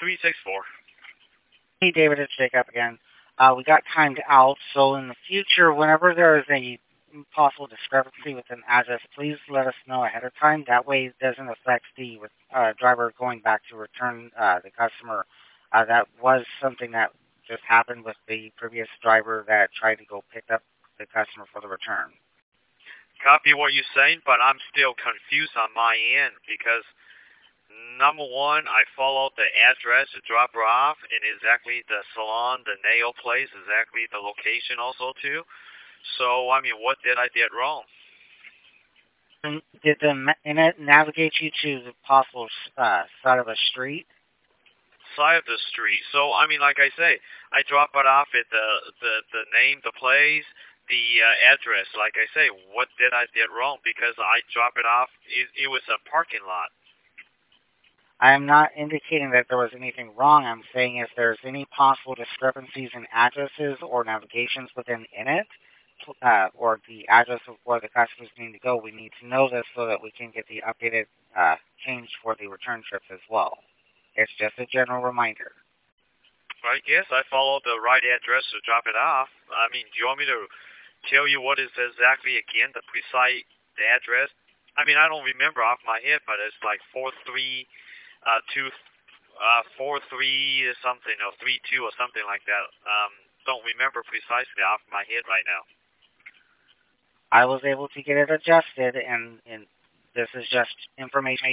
364. Hey, David, it's Jacob again. We got timed out, so in the future, whenever there is a possible discrepancy with an address, please let us know ahead of time. That way it doesn't affect the driver going back to return the customer. That was something that just happened with the previous driver that tried to go pick up the customer for the return. Copy what you're saying, but I'm still confused on my end because number one, I followed the address to drop her off and exactly the salon, the nail place, exactly the location also too. So, I mean, what did I get wrong? Did the internet navigate you to the possible side of a street? Side of the street. So, I mean, like I say, I drop it off at the name, the place, the address. Like I say, what did I get wrong? Because I drop it off, it was a parking lot. I am not indicating that there was anything wrong. I'm saying if there's any possible discrepancies in addresses or navigations within Init, or the address of where the customers need to go, we need to know this so that we can get the updated change for the return trips as well. It's just a general reminder. I guess I followed the right address to drop it off. I mean, do you want me to tell you what is exactly, again, the precise address? I mean, I don't remember off my head, but it's like 43 or something, or 32 or something like that. Don't remember precisely off my head right now. I was able to get it adjusted, and this is just information